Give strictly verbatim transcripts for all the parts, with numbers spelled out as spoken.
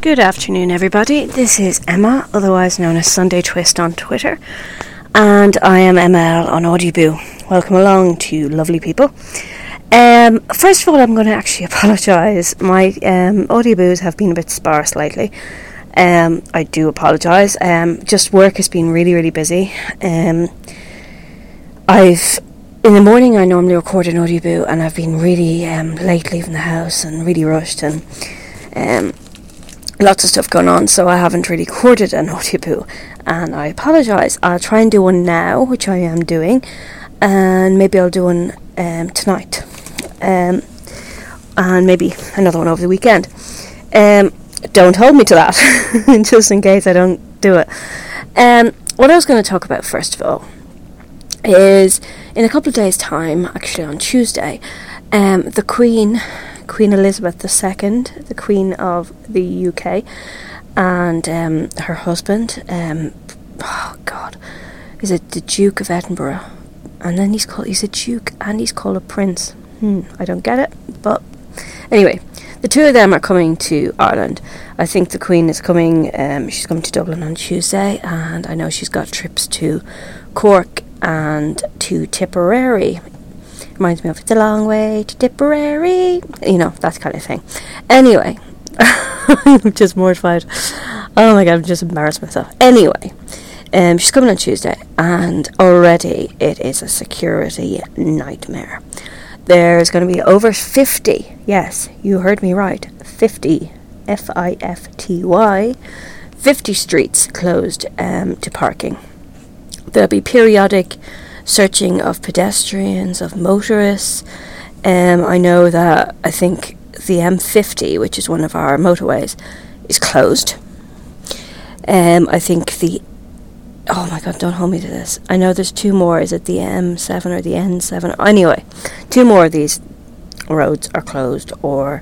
Good afternoon, everybody. This is Emma, otherwise known as Sunday Twist on Twitter, and I am M L on Audioboo. Welcome along to lovely people. Um, first of all, I'm going to actually apologise. My um, Audioboos have been a bit sparse lately. Um, I do apologise. Um, just work has been really, really busy. Um, I've in the morning I normally record an Audioboo, and I've been really um, late leaving the house and really rushed and um. lots of stuff going on, so I haven't really recorded an Audioboo, and I apologise. I'll try and do one now, which I am doing, and maybe I'll do one um, tonight, um, and maybe another one over the weekend. Um, don't hold me to that, just in case I don't do it. Um, what I was going to talk about first of all is, in a couple of days' time, actually on Tuesday, um, the Queen... Queen Elizabeth the Second, the Queen of the U K, and um, her husband, um, oh God, is it the Duke of Edinburgh? And then he's called, he's a Duke and he's called a Prince. Hmm, I don't get it, but anyway, the two of them are coming to Ireland. I think the Queen is coming, um, she's coming to Dublin on Tuesday, and I know she's got trips to Cork and to Tipperary. Reminds me of It's a Long Way to Tipperary, you know, that kind of thing. Anyway, I'm just mortified. Oh my god, I've just embarrassed myself. Anyway, um, she's coming on Tuesday, and already it is a security nightmare. There's going to be over fifty, yes, you heard me right, fifty, F I F T Y, fifty streets closed um, to parking. There'll be periodic searching of pedestrians, of motorists. Um, I know that I think the M fifty, which is one of our motorways, is closed. Um, I think the... Oh my god, don't hold me to this. I know there's two more. Is it the M seven or the N seven? Anyway, two more of these roads are closed or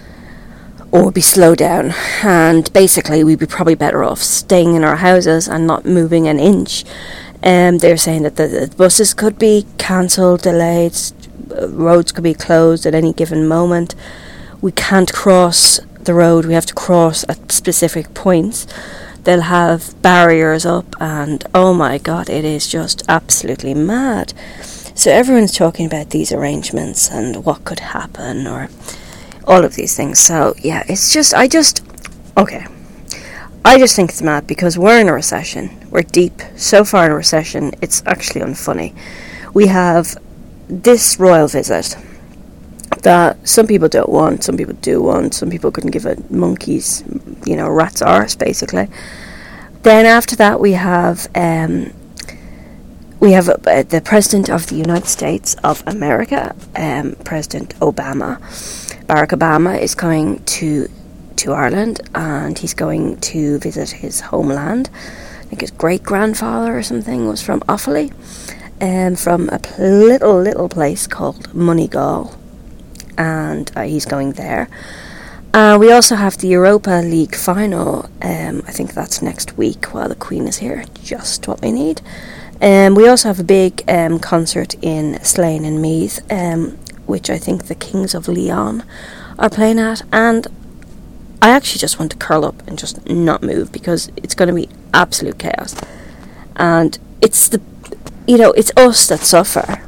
or be slowed down. And basically, we'd be probably better off staying in our houses and not moving an inch. Um, they're saying that the, the buses could be cancelled, delayed, uh, roads could be closed at any given moment. We can't cross the road, we have to cross at specific points. They'll have barriers up, and oh my god, it is just absolutely mad. So everyone's talking about these arrangements and what could happen, or all of these things. So yeah, it's just, I just, okay. I just think it's mad because we're in a recession. We're deep, so far in a recession, it's actually unfunny. We have this royal visit that some people don't want, some people do want, some people couldn't give a monkey's, you know, rat's arse, basically. Then after that we have um, we have uh, the President of the United States of America, um, President Obama. Barack Obama is coming to to Ireland, and he's going to visit his homeland. I think his great-grandfather or something was from Offaly, um, from a pl- little, little place called Moneygall, and uh, he's going there. Uh, we also have the Europa League final. um, I think that's next week while the Queen is here, just what we need. Um, we also have a big um, concert in Slane and Meath, um, which I think the Kings of Leon are playing at, and I actually just want to curl up and just not move because it's going to be absolute chaos. And it's the, you know, it's us that suffer.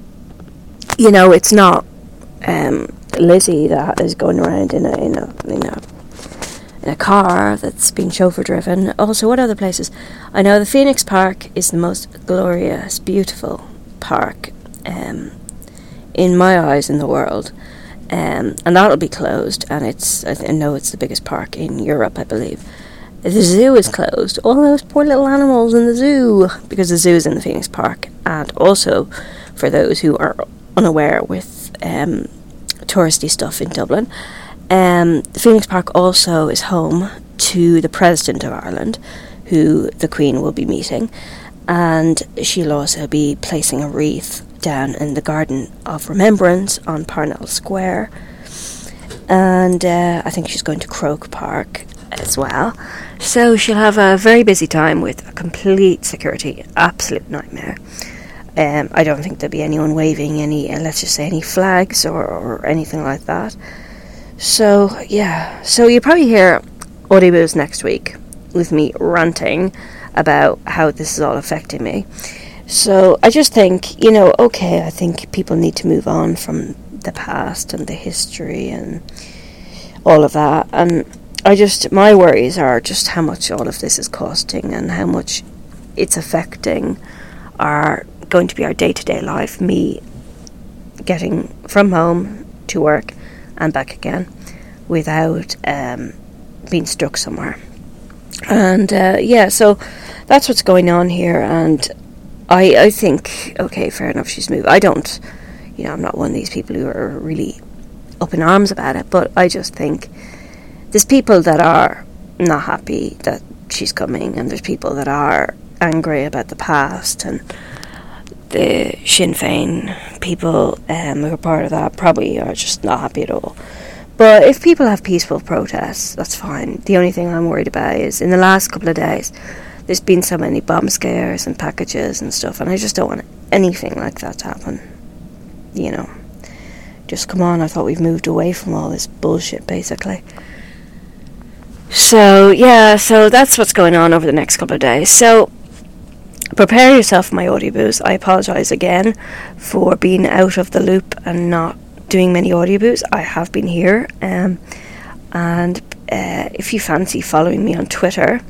You know, it's not um, Lizzie that is going around in a in a in a in a car that's being chauffeur driven. Also, what other places? I know the Phoenix Park is the most glorious, beautiful park um, in my eyes in the world. Um, and that'll be closed, and it's, I, th- I know it's the biggest park in Europe, I believe. The zoo is closed. All those poor little animals in the zoo, because the zoo is in the Phoenix Park. And also, for those who are unaware with um, touristy stuff in Dublin, um, the Phoenix Park also is home to the President of Ireland, who the Queen will be meeting, and she'll also be placing a wreath down in the Garden of Remembrance on Parnell Square, and uh, I think she's going to Croke Park as well. So she'll have a very busy time with a complete security, absolute nightmare. Um, I don't think there'll be anyone waving any, uh, let's just say, any flags or, or anything like that. So yeah, so you probably hear audiobooks next week with me ranting about how this is all affecting me. So I just think, you know, okay, I think people need to move on from the past and the history and all of that. And I just, my worries are just how much all of this is costing and how much it's affecting our, going to be our day-to-day life, me getting from home to work and back again without um, being stuck somewhere. And uh, yeah, so that's what's going on here. And I, I think, okay, fair enough, she's moved. I don't, you know, I'm not one of these people who are really up in arms about it, but I just think there's people that are not happy that she's coming, and there's people that are angry about the past, and the Sinn Féin people um, who are part of that probably are just not happy at all. But if people have peaceful protests, that's fine. The only thing I'm worried about is in the last couple of days there's been so many bomb scares and packages and stuff, and I just don't want anything like that to happen. You know, just come on, I thought we've moved away from all this bullshit basically. So yeah, so that's what's going on over the next couple of days. So prepare yourself for my audiobooks. I apologise again for being out of the loop and not doing many audiobooks. I have been here, um, and uh, if you fancy following me on Twitter,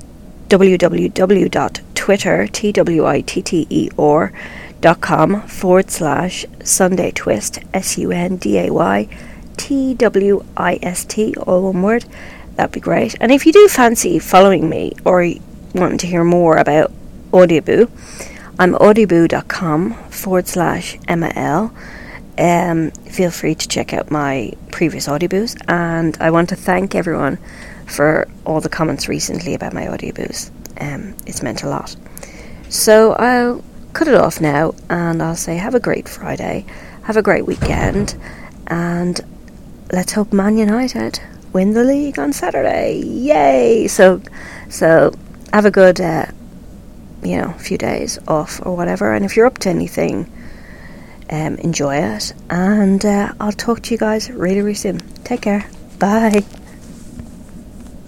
www.twitter, T-W-I-T-T-E-R dot com forward slash Sunday Twist, S U N D A Y T W I S T, all one word. That'd be great. And if you do fancy following me or wanting to hear more about Audioboo, I'm audioboo.com forward slash Emma L. Um, feel free to check out my previous audiobooks, and I want to thank everyone for all the comments recently about my audiobooks. Um, it's meant a lot. So I'll cut it off now, and I'll say have a great Friday, have a great weekend, and let's hope Man United win the league on Saturday. Yay! So, so have a good, uh, you know, few days off or whatever, and if you're up to anything, um, enjoy it, and uh, I'll talk to you guys really, really soon. Take care. Bye.